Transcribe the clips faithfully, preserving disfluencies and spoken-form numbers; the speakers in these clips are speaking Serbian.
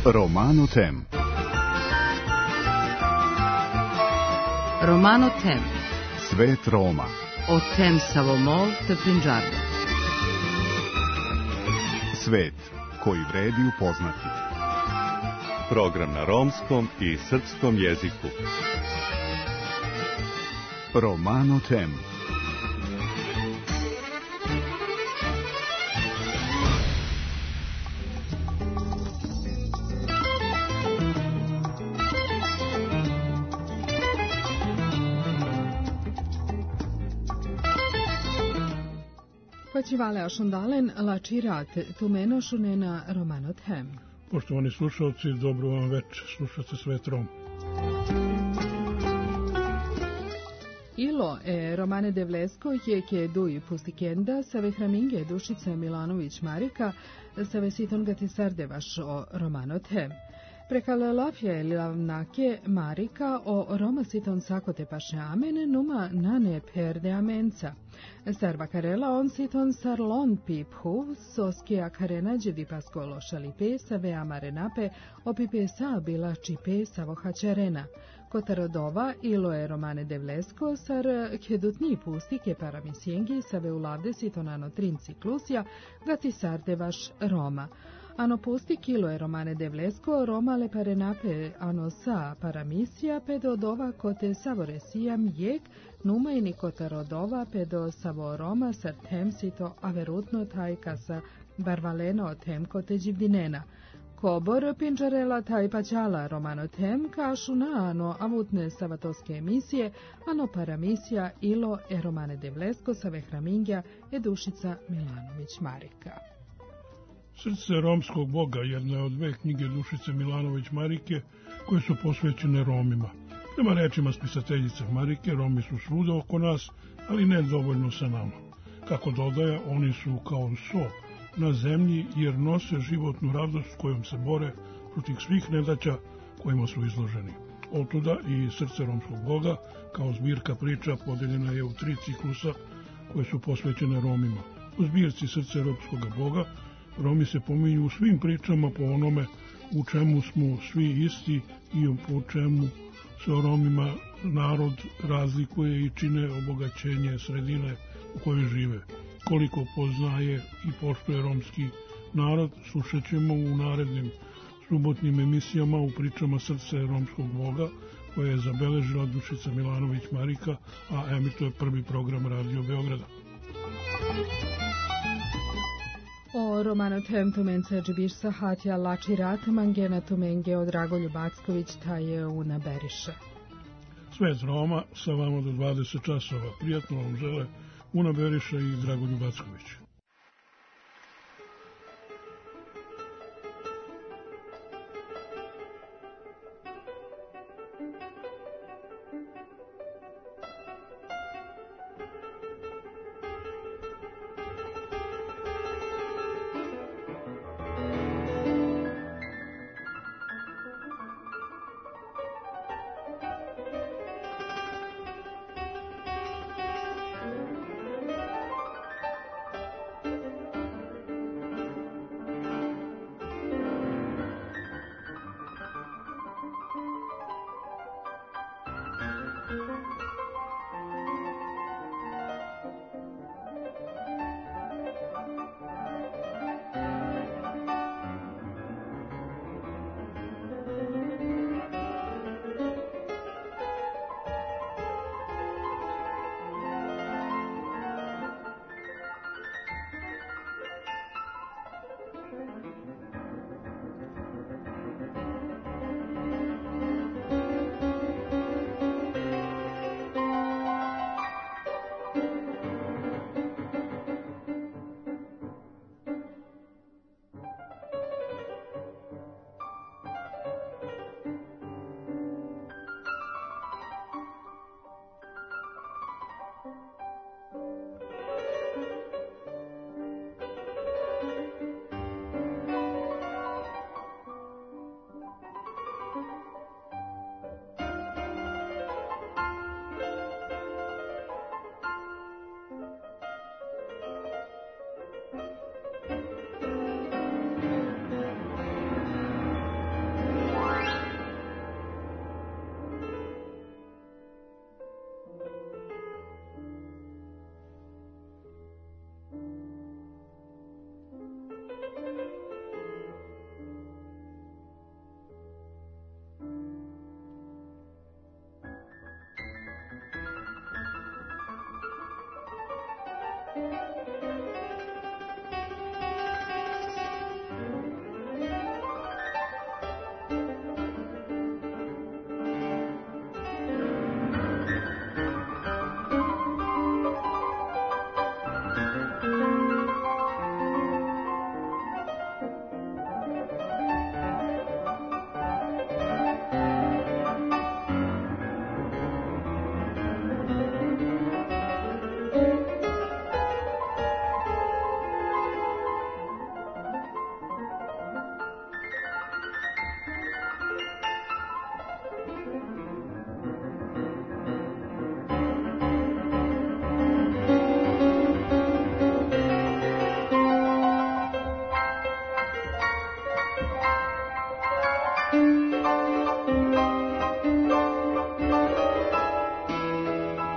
Romano Tem. Romano Tem. Svet Roma. O tem Savomol te Pinđarda. Svet koji vredi upoznati. Program na romskom i srpskom jeziku. Romano Tem. Počivale ašundalen lačirat tumenošunena Romano Tem. Poštovani slušalci, dobro vam večer, slušate Svet Rom. Ilo e Romane Devlesko je ke duj pustikenda save hraminge Dušice Milanović Marika save siton gati sardevaš o Romano Tem. Prekale lafje lavnake Marika o Roma siton sakote paše amen numa nane perde amenca. Serva karela on siton sarlon piphu soskia karena džedi paskolo šalipe save amarenape opipe sa bila čipe savo hačarena. Kotarodova ilo je Romane Devlesko sar kedutni pustike paramisiengi save ulavde sitonano trinci klusja gati sardevaš Roma. Ano pusti kilo je Romane Devlesko, Roma le parenape ano sa paramisija pedo dova kote savoresijam jek, numajni kota rodova pedo savo Roma sar tem sito averutno tajka sa barvaleno tem kote dživdinena. Kobor pinđarela taj paćala Romano Tem kašu na ano avutne savatoske emisije, ano paramisija ilo je Romane Devlesko save hramingja je Dušica Milanović Marika. Srce romskog boga jedna je od dve knjige Dušice Milanović Marike koje su posvećene Romima. Prema rečima spisateljice Marike, Romi su svuda oko nas, ali ne dovoljno sa nama. Kako dodaje, oni su kao so na zemlji jer nose životnu radost kojom se bore protiv svih nedaća kojima su izloženi. Otuda i Srce romskog boga kao zbirka priča podeljena je u tri ciklusa koje su posvećene Romima. U zbirci Srce romskog boga Romi se pominju u svim pričama po onome u čemu smo svi isti i po čemu se o Romima narod razlikuje i čine obogaćenje sredine u kojoj žive. Koliko poznaje i poštuje romski narod, slušat ćemo u narednim subotnim emisijama u pričama Srce romskog boga koje je zabeležila Dušica Milanović Marika, a emituje prvi program Radio Beograda. O Romano Tem tumence džibiš sahatja lači rat mangena tumenge od Dragolju Backović taje una beriše. Svet Roma sa vama do dvadeset časova. Prijatno vam žele Una Beriša i Dragolju Backović.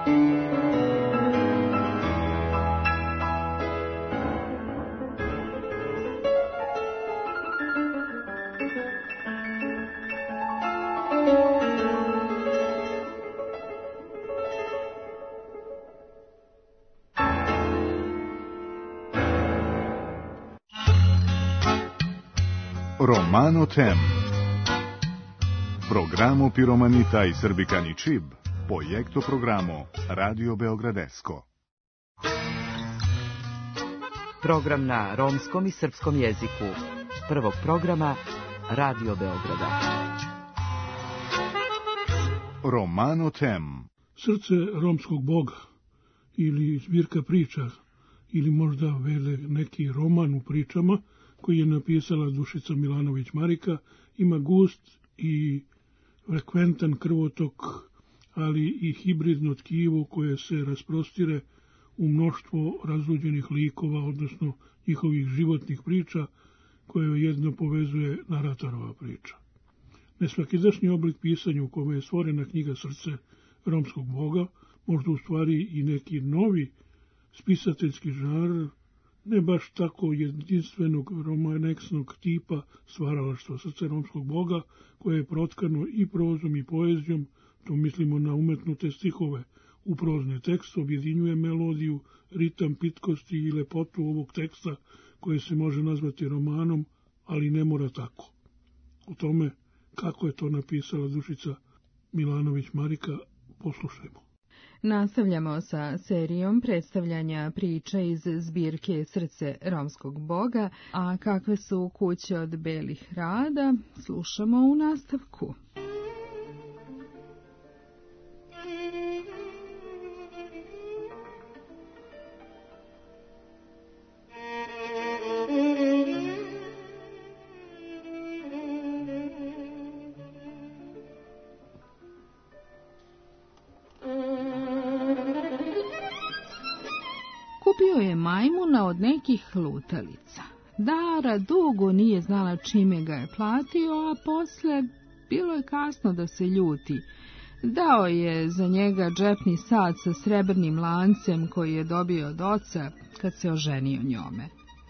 Romano Tem. Programo Piromanita i Srbikani Čib, projekto programo Radio Beogradesko. Program na romskom i srpskom jeziku. Prvog programa Radio Beograda. Romano Tem. Srce romskog boga ili zbirka priča ili možda vele neki roman u pričama koji je napisala Dušica Milanović-Marika, ima gust i frekventan krvotok, ali i hibridno tkivo koje se rasprostire u mnoštvo razluđenih likova, odnosno njihovih životnih priča, koje jedno povezuje naratorova priča. Nesvakidašnji oblik pisanja u kome je stvorena knjiga Srce romskog boga, možda u stvari i neki novi spisateljski žanr, ne baš tako jedinstvenog romaneksnog tipa stvaralaštva Srce romskog boga, koje je protkano i prozom i poezijom, to mislimo na umetnute stihove, u prozne tekste, objedinjuje melodiju, ritam, pitkosti i lepotu ovog teksta, koje se može nazvati romanom, ali ne mora tako. O tome kako je to napisala Dušica Milanović-Marika, poslušajmo. Nastavljamo sa serijom predstavljanja priča iz zbirke Srce romskog boga, a kakve su kuće od belih rada, slušamo u nastavku. Kupio je majmuna od nekih lutalica. Dara dugo nije znala čime ga je platio, a posle bilo je kasno da se ljuti. Dao je za njega džepni sat sa srebrnim lancem koji je dobio od oca kad se oženio njome.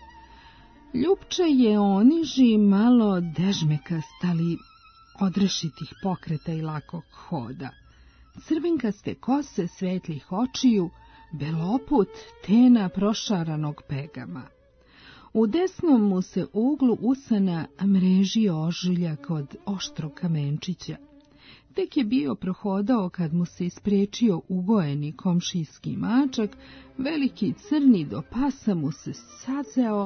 Ljupče je oniži malo dežmekast, ali odrešitih pokreta i lakog hoda. Crvenkaste kose svetlih očiju, beloput tena prošaranog pegama. U desnom mu se uglu usana mrežio ožiljak od oštrog kamenčića. Tek je bio prohodao kad mu se ispriječio ugojeni komšijski mačak, veliki crni do pasa mu se sazeo,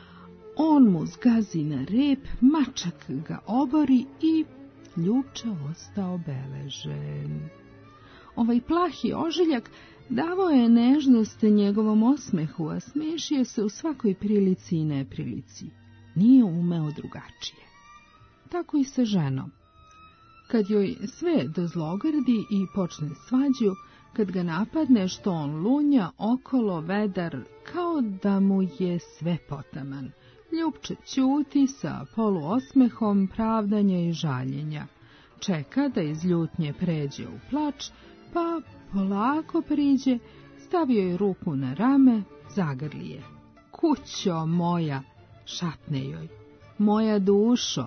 on mu zgazi na rep, mačak ga obori i Ljupče ostao beležen. Ovaj plahi ožiljak davao je nežnost njegovom osmehu, a smešio se u svakoj prilici i neprilici. Nije umeo drugačije. Tako i sa ženom. Kad joj sve dozlogrdi i počne svađu, kad ga napadne što on lunja okolo vedar, kao da mu je sve potaman. Ljupče ćuti sa poluosmehom pravdanja i žaljenja. Čeka da iz ljutnje pređe u plač, pa polako priđe, stavio je ruku na rame, zagrli je. Kućo moja, šapne joj, moja dušo.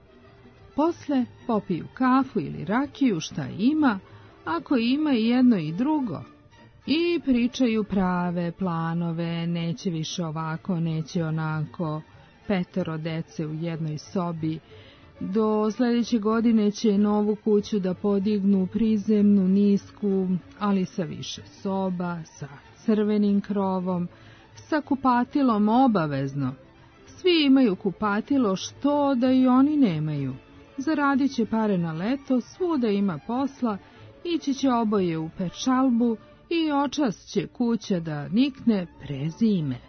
Posle popiju kafu ili rakiju, šta ima, ako ima i jedno i drugo. I pričaju prave planove, neće više ovako, neće onako, petero dece u jednoj sobi. Do sljedeće godine će novu kuću da podignu, prizemnu, nisku, ali sa više soba, sa crvenim krovom, sa kupatilom obavezno. Svi imaju kupatilo, što da i oni nemaju. Zaradit će pare na leto, svuda ima posla, ići će oboje u pečalbu i očas će kuća da nikne prezime.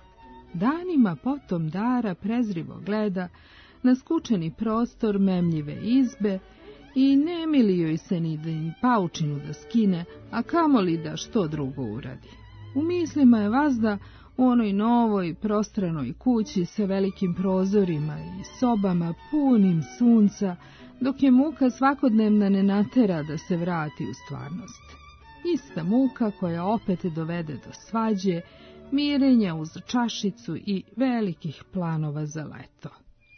Danima potom Dara prezrivo gleda na skučeni prostor memljive izbe i ne mili joj se ni da paučinu da skine, a kamoli da što drugo uradi. U mislima je vazda u onoj novoj prostranoj kući sa velikim prozorima i sobama punim sunca, dok je muka svakodnevna ne natera da se vrati u stvarnost. ista muka koja opet dovede do svađe, mirenja uz čašicu i velikih planova za leto.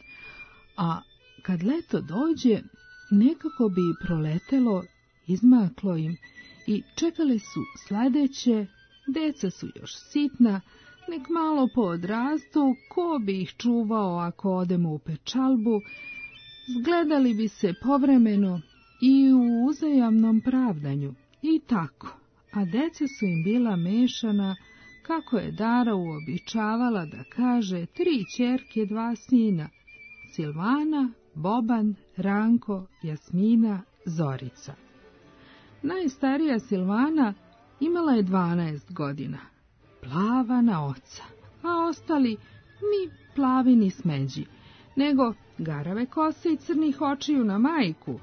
A kad leto dođe, nekako bi proletelo, izmaklo im i čekale su sledeće, deca su još sitna, nek malo poodrastu, ko bi ih čuvao ako odemo u pečalbu, zgledali bi se povremeno i u uzajamnom pravdanju, i tako, a deca su im bila mešana, kako je Dara uobičavala da kaže, tri ćerke, dva sina, Silvana, Boban, Ranko, Jasmina, Zorica. Najstarija Silvana imala je dvanaest godina, plava na oca, a ostali ni plavi ni smeđi, nego garave kose i crnih očiju na majku.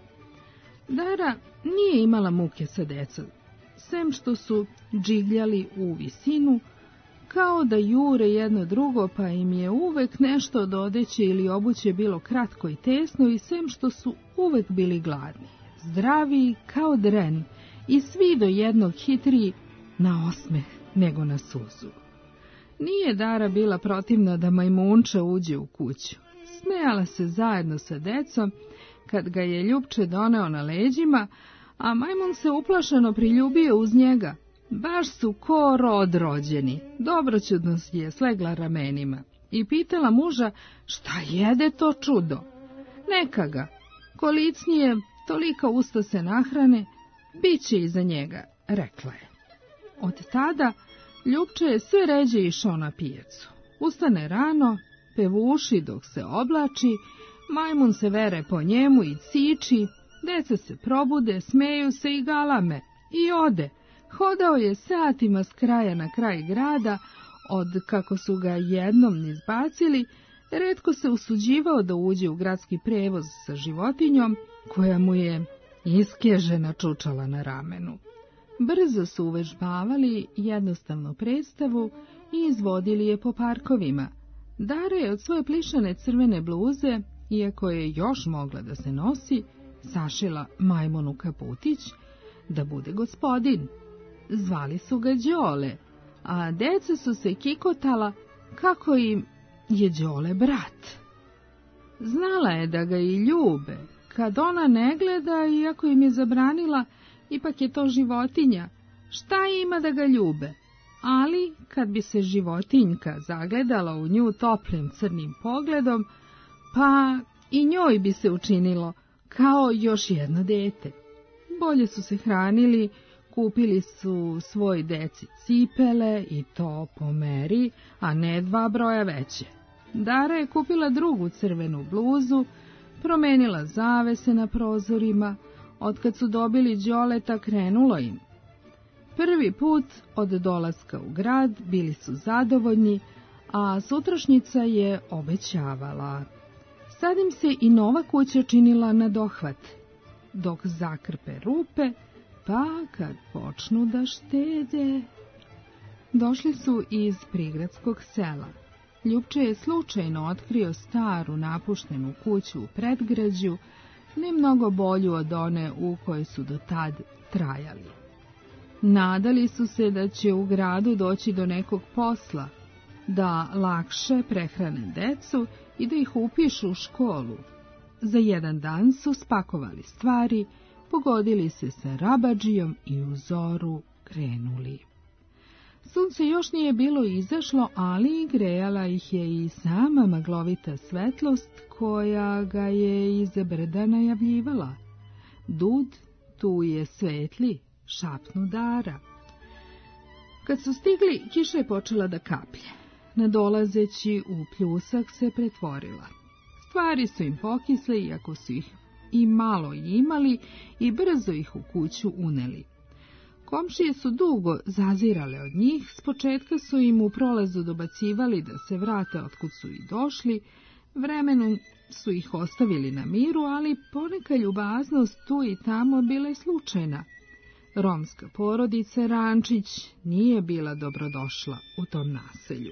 Dara nije imala muke sa decom, sem što su džigljali u visinu, kao da jure jedno drugo, pa im je uvek nešto od odeće ili obuće bilo kratko i tesno, i sem što su uvek bili gladni, zdravi kao dren i svi do jednog hitriji na osmeh nego na suzu. Nije Dara bila protivna da majmunča uđe u kuću. Smejala se zajedno sa decom kad ga je Ljupče doneo na leđima, a majmun se uplašeno priljubio uz njega. Baš su ko rod rođeni. Dobroćudnost je slegla ramenima i pitala muža šta jede to čudo. Neka ga, kolicnije, tolika usta se nahrane, bit će iza njega, rekla je. Od tada Ljupče je sve ređe išao na pijacu. Ustane rano, pevuši dok se oblači, majmun se vere po njemu i ciči, deca se probude, smeju se i galame, i ode. Hodao je satima s kraja na kraj grada, od kako su ga jednom izbacili, retko se usuđivao da uđe u gradski prevoz sa životinjom, koja mu je iskežena čučala na ramenu. Brzo su uvežbavali jednostavnu predstavu i izvodili je po parkovima. Dara je od svoje plišane crvene bluze, iako je još mogla da se nosi, sašila majmunu kaputić da bude gospodin. Zvali su ga Đole, a deca su se kikotala kako im je Đole brat. Znala je da ga i ljube, kad ona ne gleda, iako im je zabranila, ipak je to životinja, šta ima da ga ljube? Ali, kad bi se životinjka zagledala u nju toplim crnim pogledom, pa i njoj bi se učinilo kao još jedno dete. Bolje su se hranili, kupili su svoj deci cipele i to po meri, a ne dva broja veće. Dara je kupila drugu crvenu bluzu, promenila zavese na prozorima, otkad su dobili Đoleta krenulo im. Prvi put od dolaska u grad bili su zadovoljni, a sutrašnjica je obećavala. Sad im se i nova kuća činila na dohvat, dok zakrpe rupe, pa kad počnu da štede. Došli su iz prigradskog sela. Ljupče je slučajno otkrio staru napuštenu kuću u predgrađu, ne mnogo bolju od one u kojoj su do tad trajali. Nadali su se da će u gradu doći do nekog posla, da lakše prehrane decu i da ih upišu u školu. Za jedan dan su spakovali stvari, pogodili se sa rabadžijom i u zoru krenuli. Sunce još nije bilo izašlo, ali grejala ih je i sama maglovita svetlost koja ga je iza brda najavljivala. Dud, tu je svetli, šapnu Dara. Kad su stigli, kiša je počela da kaplje. Nadolazeći u pljusak se pretvorila. Stvari su im pokisle, iako su ih i malo imali, i brzo ih u kuću uneli. Komšije su dugo zazirale od njih, s početka su im u prolazu dobacivali da se vrate otkud su i došli, vremenom su ih ostavili na miru, ali poneka ljubaznost tu i tamo bila je slučajna. Romska porodica Rančić nije bila dobrodošla u tom naselju.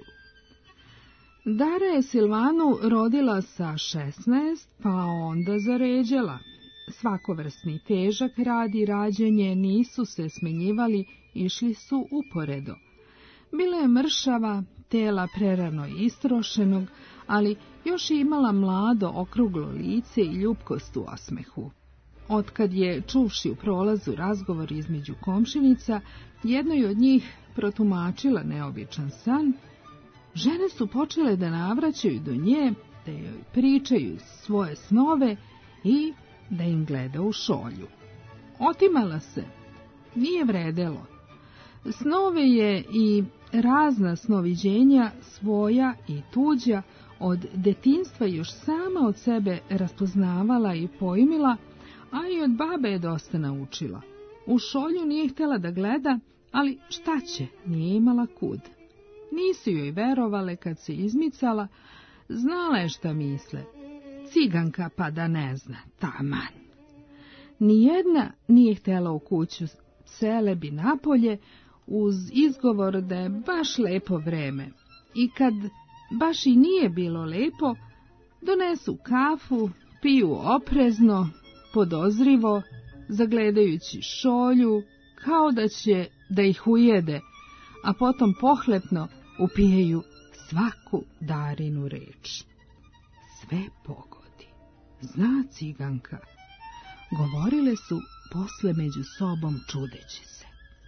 Dara je Silvanu rodila sa šesnaest, pa onda zaređala. svakovrsni težak rad i rađenje nisu se smenjivali, išli su uporedo. Bila je mršava, tela prerano istrošenog, ali još je imala mlado okruglo lice i ljubkost u osmehu. Otkad je, čuvši u prolazu razgovor između komšinica, jednoj od njih protumačila neobičan san, žene su počele da navraćaju do nje, da joj pričaju svoje snove i da im gleda u šolju. Otimala se, nije vredelo. Snove je i razna snoviđenja, svoja i tuđa, od detinjstva još sama od sebe raspoznavala i pojmila, a i od babe je dosta naučila. U šolju nije htjela da gleda, ali šta će, nije imala kud. Nisu joj verovale kad se izmicala, znala je šta misle. Ciganka pa da ne zna, taman. Nijedna nije htjela u kuću, sele bi napolje, uz izgovor da je baš lepo vreme. I kad baš i nije bilo lepo, donesu kafu, piju oprezno, podozrivo, zagledajući šolju, kao da će da ih ujede, a potom pohlepno upijaju svaku Darinu reč. Sve pogodi, zna ciganka, govorile su posle među sobom čudeći se.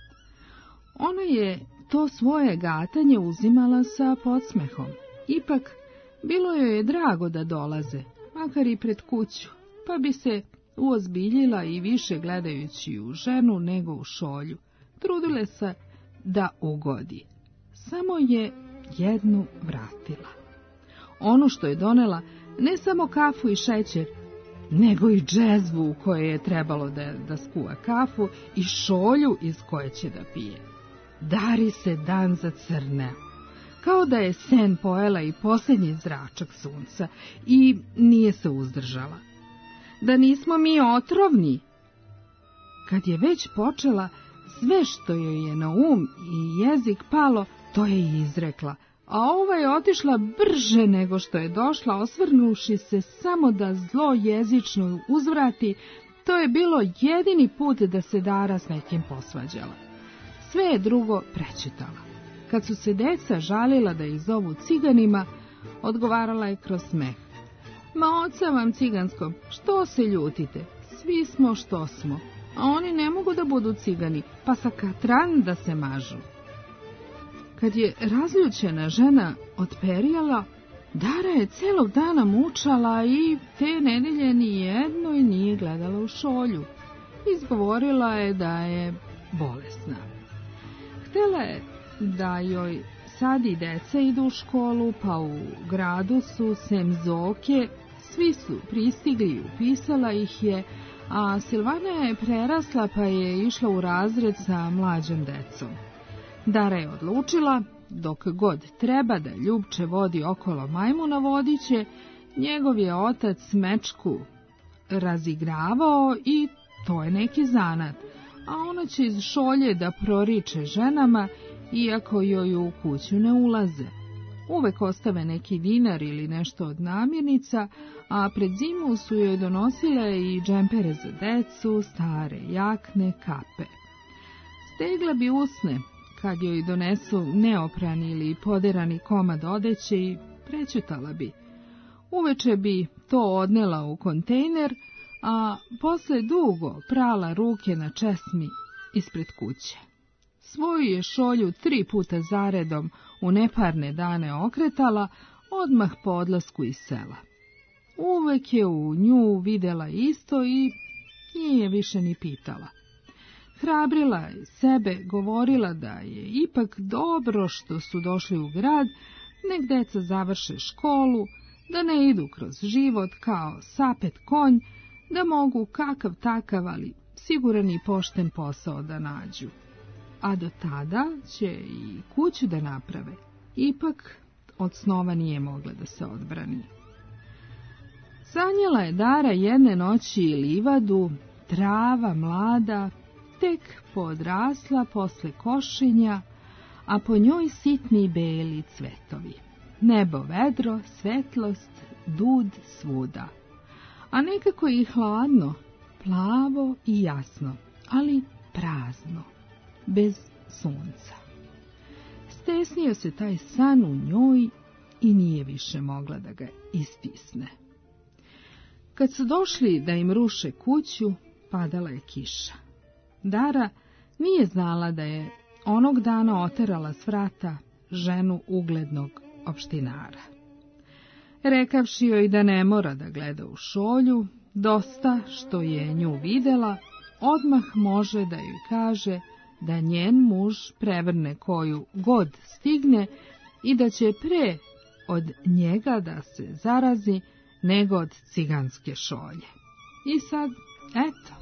Ona je to svoje gatanje uzimala sa podsmehom. Ipak, bilo joj je drago da dolaze, makar i pred kuću, pa bi se uozbiljila i više gledajući u ženu nego u šolju. Trudile se da ugodi. Samo je jednu vratila. Ono što je donela, ne samo kafu i šećer, nego i džezvu u kojoj je trebalo da, da skuva kafu i šolju iz koje će da pije. Dari se dan zacrneo, kao da je sen pojela i posljednji zračak sunca i nije se uzdržala. Da nismo mi otrovni? Kad je već počela, sve što joj je na um i jezik palo, to je i izrekla, a ova je otišla brže nego što je došla, osvrnuši se samo da zlo jezično uzvrati. To je bilo jedini put da se Dara s nekim posvađala. Sve je drugo prećutala. Kad su se deca žalila da ih zovu ciganima, odgovarala je kroz smeh. Ma oca vam ciganskom, što se ljutite? Svi smo što smo, a oni ne mogu da budu cigani, pa sa katran da se mažu. Kad je razljučena žena odperijala, Dara je celog dana mučala i te nedelje ni jednoj nije gledala u šolju. Izgovorila je da je bolesna. Htjela je da joj sad i deca idu u školu, pa u gradu su sem Zoke, svi su pristigli i upisala ih je, a Silvana je prerasla pa je išla u razred sa mlađom decom. Dara je odlučila, dok god treba da Ljubče vodi okolo majmuna vodiće, njegov je otac mečku razigravao i to je neki zanat, a ona će iz šolje da proriče ženama, iako joj u kuću ne ulaze. Uvek ostave neki dinar ili nešto od namirnica, a pred zimu su joj donosile i džempere za decu, stare jakne, kape. Stegla bi usne kad joj donesu neoprani ili poderani komad odeće i prećutala bi. Uveče bi to odnela u kontejner, a posle dugo prala ruke na česmi ispred kuće. Svoju je šolju tri puta zaredom u neparne dane okretala, odmah po odlasku iz sela. Uvek je u nju videla isto i nije više ni pitala. Hrabrila je sebe, govorila da je ipak dobro što su došli u grad, nek deca završe školu, da ne idu kroz život kao sapet konj, da mogu kakav takav, ali siguran i pošten posao da nađu. A do tada će i kuću da naprave. Ipak od snova nije mogla da se odbrani. Sanjala je Dara jedne noći livadu, trava mlada, tek podrasla posle košenja, a po njoj sitni beli cvetovi. Nebo vedro, svetlost, dud svuda. A nekako i hladno, plavo i jasno, ali prazno, bez sunca. Stesnio se taj san u njoj i nije više mogla da ga istisne. Kad su došli da im ruše kuću, padala je kiša. Dara nije znala da je onog dana oterala s vrata ženu uglednog opštinara. Rekavši joj da ne mora da gleda u šolju, dosta što je nju videla, odmah može da joj kaže da njen muž prevrne koju god stigne i da će pre od njega da se zarazi nego od ciganske šolje. I sad, eto,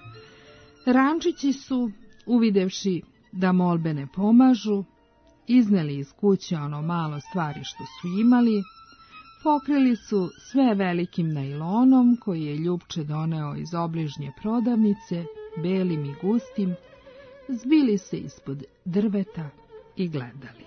rančići su, uvidevši da molbe ne pomažu, izneli iz kuće ono malo stvari što su imali, pokrili su sve velikim najlonom koji je Ljupče doneo iz obližnje prodavnice, belim i gustim, zbili se ispod drveta i gledali.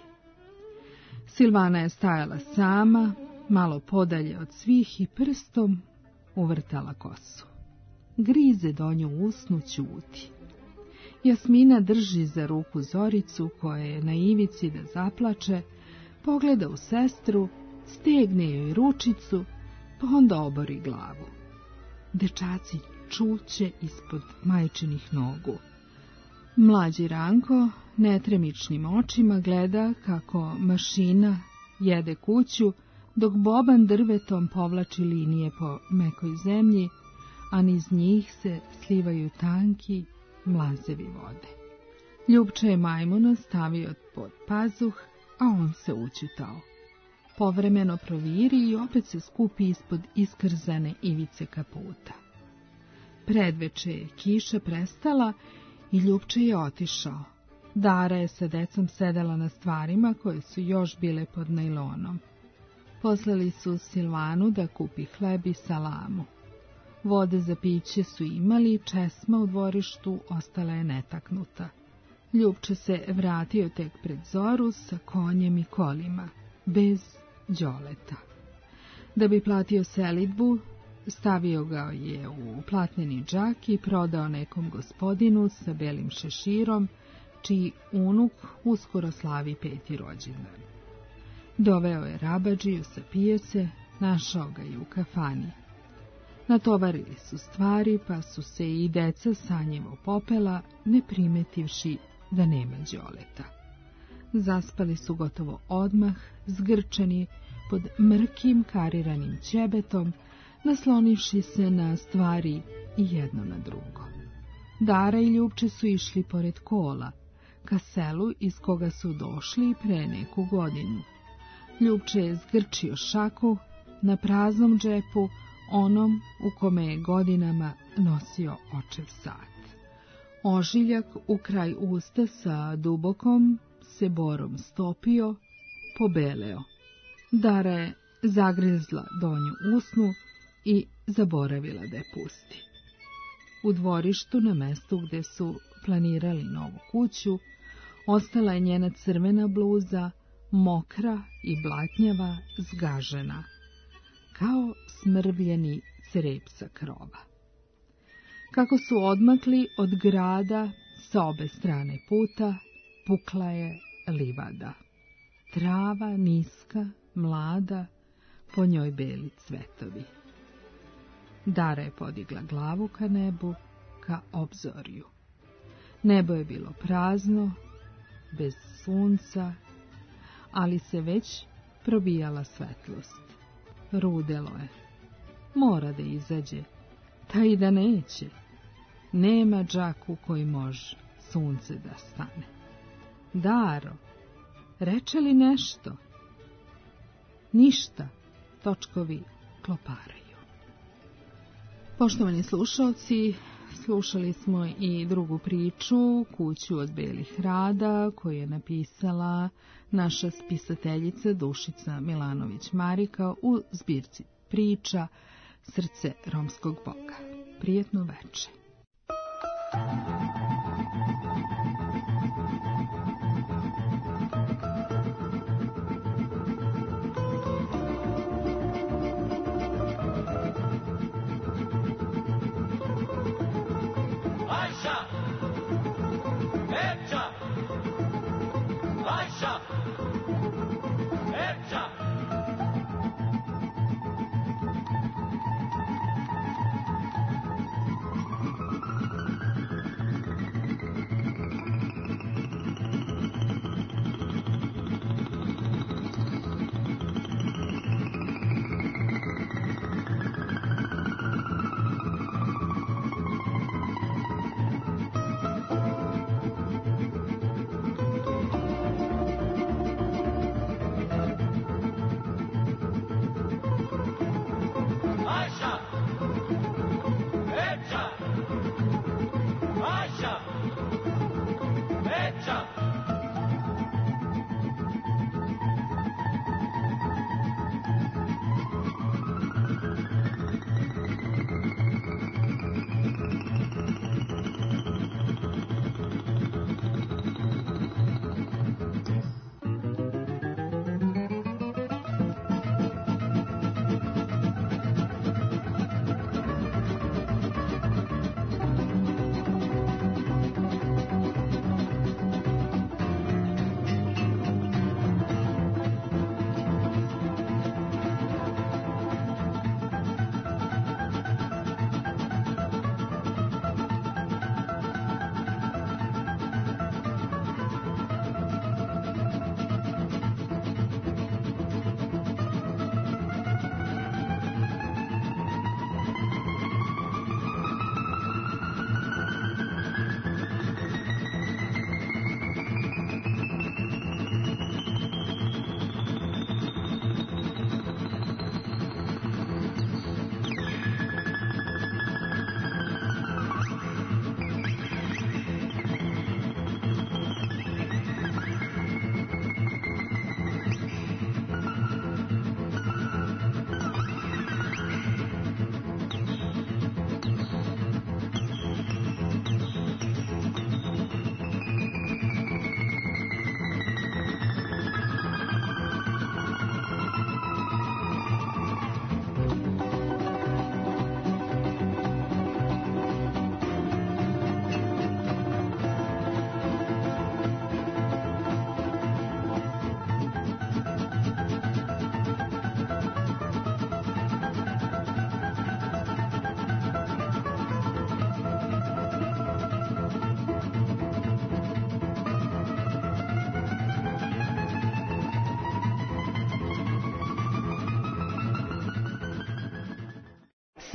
Silvana je stajala sama, malo podalje od svih i prstom uvrtala kosu. Grize do nju usnu ćuti. Jasmina drži za ruku Zoricu koja je na ivici da zaplače, pogleda u sestru, stegne joj ručicu, pa onda obori glavu. Dečaci čuće ispod majčinih nogu. Mlađi Ranko netremičnim očima gleda kako mašina jede kuću, dok Boban drvetom povlači linije po mekoj zemlji, a niz njih se slivaju tanki mlazevi vode. Ljupče je majmuna stavio pod pazuh, a on se učutao. Povremeno proviri i opet se skupi ispod iskrzane ivice kaputa. Predveče je kiša prestala i Ljupče je otišao. Dara je sa decom sedela na stvarima koje su još bile pod najlonom. Poslali su Silvanu da kupi hleb i salamu. Vode za piće su imali, česma u dvorištu ostala je netaknuta. Ljupče se vratio tek pred zoru sa konjem i kolima, bez Đoleta. Da bi platio selidbu, stavio ga je u platneni džak i prodao nekom gospodinu sa belim šeširom, čiji unuk uskoro slavi peti rođendan. Doveo je Rabadžiju sa pijace, našao ga i u kafani. Natovarili su stvari, pa su se i deca sanjevo popela, ne primetivši da nema Đoleta. Zaspali su gotovo odmah, zgrčani pod mrkim kariranim ćebetom, naslonivši se na stvari i jedno na drugo. Dara i Ljupče su išli pored kola, ka selu iz koga su došli pre neku godinu. Ljupče je zgrčio šaku na praznom džepu, onom u kome je godinama nosio očev sat. Ožiljak u kraj usta sa dubokom se borom stopio, pobeleo. Dara je zagrizla donju usnu i zaboravila da je pusti. U dvorištu, na mestu gde su planirali novu kuću, ostala je njena crvena bluza, mokra i blatnjava, zgažena, kao smrvljeni crep sa krova. Kako su odmakli od grada sa obe strane puta, pukla je livada. Trava niska, mlada, po njoj beli cvetovi. Dara je podigla glavu ka nebu, ka obzorju. Nebo je bilo prazno, bez sunca, ali se već probijala svetlost. Rudelo je. Mora da izađe, ta i da neće. Nema džak u koji može sunce da stane. Daro, reče li nešto? Ništa, točkovi kloparaju. Poštovani slušalci, slušali smo i drugu priču, Kuću od belih rada, koju je napisala naša spisateljica Dušica Milanović-Marika u zbirci priča Srce romskog boga. Prijetno veče.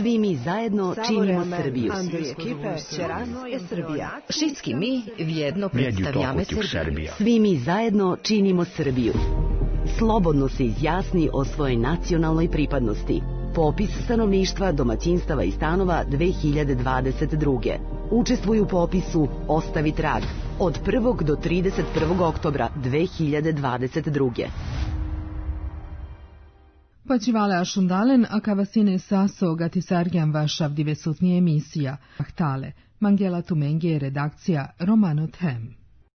Svi mi zajedno činimo Srbiju. Všetci mi vjedno predstavljame Srbiju. Svi mi zajedno činimo Srbiju. Slobodno se izjasni o svojoj nacionalnoj pripadnosti. Popis stanovništva, domaćinstava i stanova dve hiljade dvadeset druge. Učestvuj u popisu Ostavi trag od prvog do trideset prvog oktobra dve hiljade dvadeset druge. Počivale ašundalen, a kavasine saso gatisarjan vašav divesutnije emisija. Ahtale, Mangela Tumenge, redakcija Romano Them.